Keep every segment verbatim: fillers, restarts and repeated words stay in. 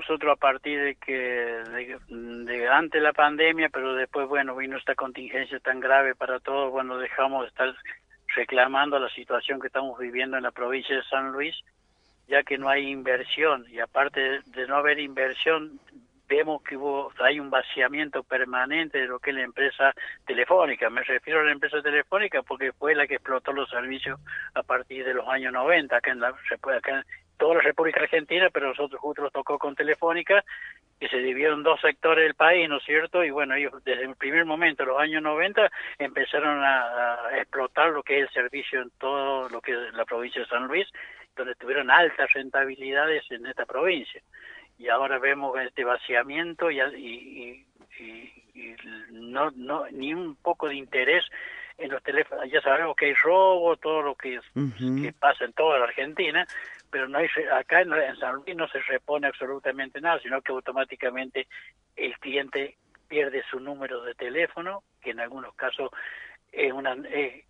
nosotros a partir de que de, de antes de la pandemia, pero después, bueno, vino esta contingencia tan grave para todos, bueno, dejamos de estar reclamando la situación que estamos viviendo en la provincia de San Luis, ya que no hay inversión, y aparte de, de no haber inversión, vemos que hubo, hay un vaciamiento permanente de lo que es la empresa telefónica. Me refiero a la empresa telefónica porque fue la que explotó los servicios a partir de los años noventa, acá en, la, acá en toda la República Argentina, pero nosotros justo nos tocó con Telefónica, que se dividieron en dos sectores del país, ¿no es cierto? Y bueno, ellos desde el primer momento, los años noventa, empezaron a, a explotar lo que es el servicio en todo lo que es la provincia de San Luis, donde tuvieron altas rentabilidades en esta provincia. Y ahora vemos este vaciamiento y, y, y, y no, no ni un poco de interés en los teléfonos. Ya sabemos que hay robo, todo lo que, uh-huh. que pasa en toda la Argentina, pero no hay, acá en, en San Luis no se repone absolutamente nada, sino que automáticamente el cliente pierde su número de teléfono, que en algunos casos es una es,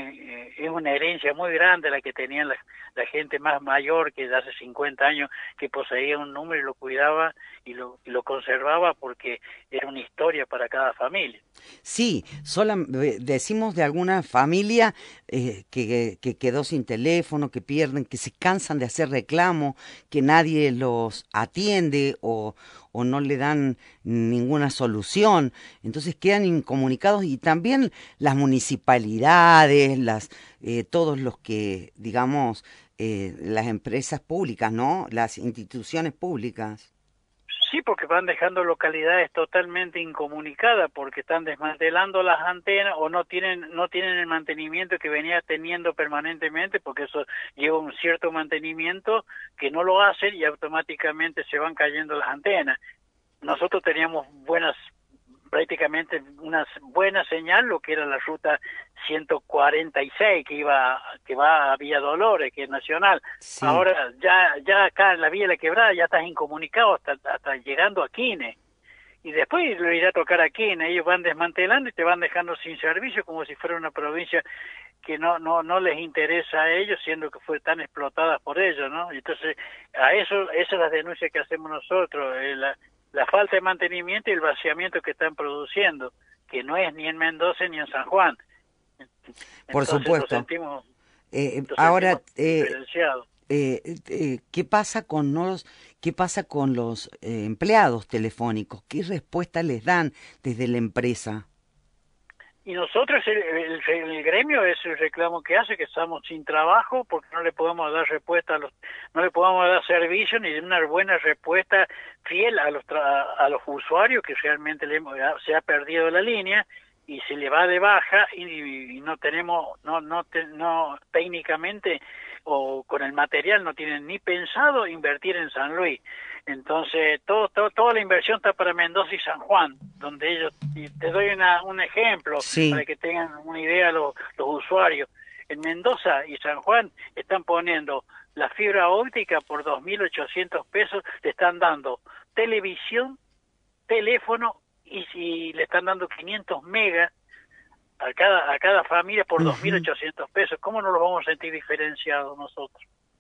es una herencia muy grande la que tenían la, la gente más mayor, que de hace cincuenta años, que poseía un número y lo cuidaba y lo, y lo conservaba porque era una historia para cada familia. Sí, sola, decimos de alguna familia eh, que, que quedó sin teléfono, que pierden, que se cansan de hacer reclamo, que nadie los atiende o, o no le dan ninguna solución, entonces quedan incomunicados, y también las municipalidades, las eh, todos los que, digamos, eh, las empresas públicas, ¿no? Las instituciones públicas. Sí, porque van dejando localidades totalmente incomunicadas, porque están desmantelando las antenas o no tienen no tienen el mantenimiento que venía teniendo permanentemente, porque eso lleva un cierto mantenimiento que no lo hacen y automáticamente se van cayendo las antenas. Nosotros teníamos buenas, prácticamente una buena señal, lo que era la ruta ciento cuarenta y seis, que iba que va a Villa Dolores, que es nacional. Sí. Ahora ya ya acá en la Vía de la Quebrada ya estás incomunicado hasta, hasta llegando a Quine, y después lo irá a tocar a Quine. Ellos van desmantelando y te van dejando sin servicio, como si fuera una provincia que no no no les interesa a ellos, siendo que fue tan explotada por ellos, ¿no? Entonces, a eso esa es la denuncia que hacemos nosotros, eh, la la falta de mantenimiento y el vaciamiento que están produciendo, que no es ni en Mendoza ni en San Juan. Por Entonces, supuesto. Lo sentimos, eh, lo ahora, sentimos eh, diferenciado. eh, eh, ¿qué pasa con los, qué pasa con los eh, empleados telefónicos? ¿Qué respuesta les dan desde la empresa? Y nosotros, el, el, el gremio, es el reclamo que hace, que estamos sin trabajo porque no le podemos dar respuesta a los, no le podemos dar servicio ni una buena respuesta fiel a los tra, a los usuarios, que realmente le, se ha perdido la línea y se le va de baja, y, y no tenemos, no, no, te, no técnicamente o con el material no tienen ni pensado invertir en San Luis. Entonces, todo, todo, toda la inversión está para Mendoza y San Juan, donde ellos, y te doy una, un ejemplo, sí, para que tengan una idea los, los usuarios. En Mendoza y San Juan están poniendo la fibra óptica por dos mil ochocientos pesos, le están dando televisión, teléfono, y si le están dando quinientos megas a cada, a cada familia por uh-huh. dos mil ochocientos pesos. ¿Cómo no los vamos a sentir diferenciados nosotros?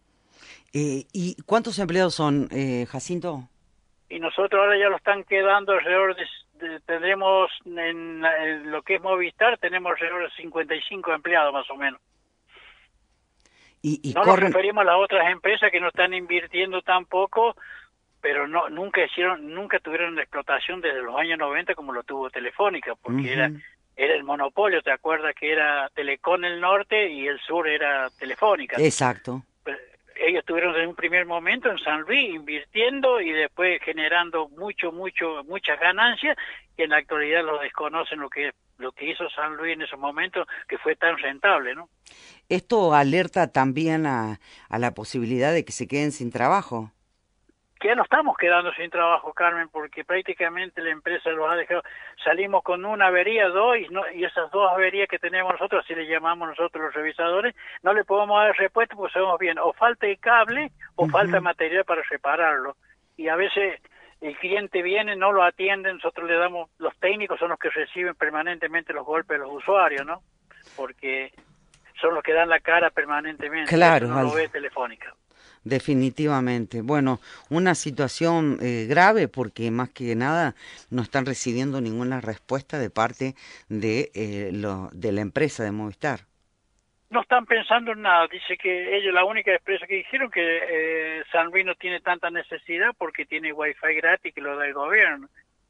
Eh, ¿Y cuántos empleados son, eh, Jacinto? Y nosotros ahora ya lo están quedando alrededor de, de tendremos en, en lo que es Movistar, tenemos alrededor de cincuenta y cinco empleados más o menos. Y, y no corren... nos referimos a las otras empresas que no están invirtiendo tampoco, pero no nunca hicieron, nunca tuvieron la explotación desde los años noventa como lo tuvo Telefónica, porque uh-huh. era era el monopolio. ¿Te acuerdas que era Telecom el norte y el sur era Telefónica? Exacto. Pero ellos estuvieron desde un primer momento en San Luis invirtiendo y después generando mucho, mucho, muchas ganancias, que en la actualidad lo desconocen lo que lo que hizo San Luis en esos momentos, que fue tan rentable, ¿no? Esto alerta también a, a la posibilidad de que se queden sin trabajo. Que ya no estamos quedando sin trabajo, Carmen, porque prácticamente la empresa los ha dejado. Salimos con una avería, dos, y, no, y esas dos averías que tenemos nosotros, así le llamamos nosotros los revisadores, no le podemos dar respuesta porque sabemos bien, o falta el cable o uh-huh. falta material para repararlo. Y a veces el cliente viene, no lo atiende, nosotros le damos, los técnicos son los que reciben permanentemente los golpes de los usuarios, ¿no? Porque son los que dan la cara permanentemente. Claro, eso no al... lo ve Telefónica. Definitivamente. Bueno, una situación eh, grave porque más que nada no están recibiendo ninguna respuesta de parte de, eh, lo, de la empresa de Movistar. No están pensando en nada. Dice que ellos, la única empresa que dijeron que eh, San Luis no tiene tanta necesidad porque tiene wifi gratis que lo da el gobierno.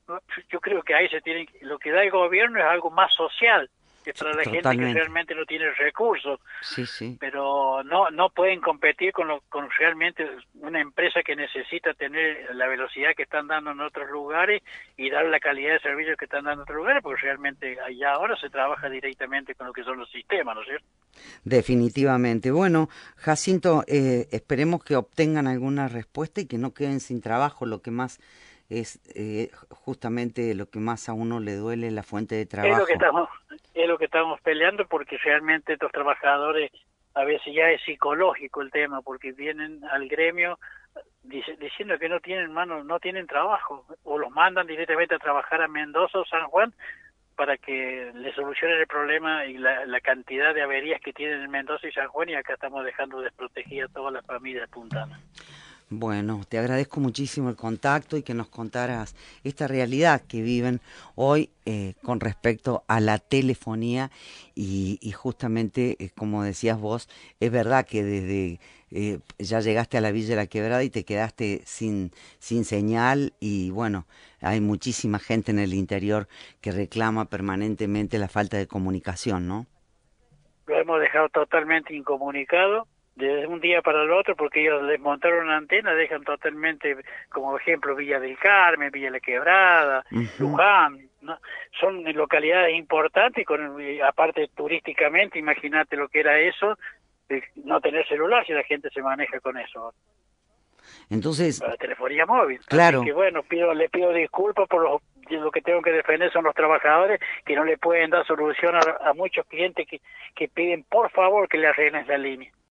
Yo creo que ahí se tiene, lo que da el gobierno es algo más social, que para la Totalmente. gente que realmente no tiene recursos. Sí, sí. Pero no no pueden competir con lo, con realmente una empresa que necesita tener la velocidad que están dando en otros lugares y dar la calidad de servicio que están dando en otros lugares, porque realmente allá ahora se trabaja directamente con lo que son los sistemas, ¿no es cierto? Definitivamente. Bueno, Jacinto, eh, esperemos que obtengan alguna respuesta y que no queden sin trabajo, lo que más es eh, justamente lo que más a uno le duele, la fuente de trabajo. Es lo que estamos, es lo que estamos peleando, porque realmente estos trabajadores, a veces ya es psicológico el tema, porque vienen al gremio dice, diciendo que no tienen manos, no tienen trabajo, o los mandan directamente a trabajar a Mendoza o San Juan para que le solucionen el problema y la, la cantidad de averías que tienen en Mendoza y San Juan, y acá estamos dejando desprotegidas a todas las familias puntanas. Bueno, te agradezco muchísimo el contacto y que nos contaras esta realidad que viven hoy eh, con respecto a la telefonía y, y justamente, eh, como decías vos, es verdad que desde eh, ya llegaste a la Villa de la Quebrada y te quedaste sin, sin señal y bueno, hay muchísima gente en el interior que reclama permanentemente la falta de comunicación, ¿no? Lo hemos dejado totalmente incomunicado desde un día para el otro, porque ellos les montaron una antena, dejan totalmente, como ejemplo, Villa del Carmen, Villa La Quebrada, uh-huh. Luján, ¿no? Son localidades importantes, con aparte turísticamente, imagínate lo que era eso, de no tener celular si la gente se maneja con eso. Entonces, para la telefonía móvil. Claro. Así que bueno, pido, le pido disculpas por los, lo que tengo que defender son los trabajadores que no le pueden dar solución a, a muchos clientes que, que piden por favor que le arreglen la línea.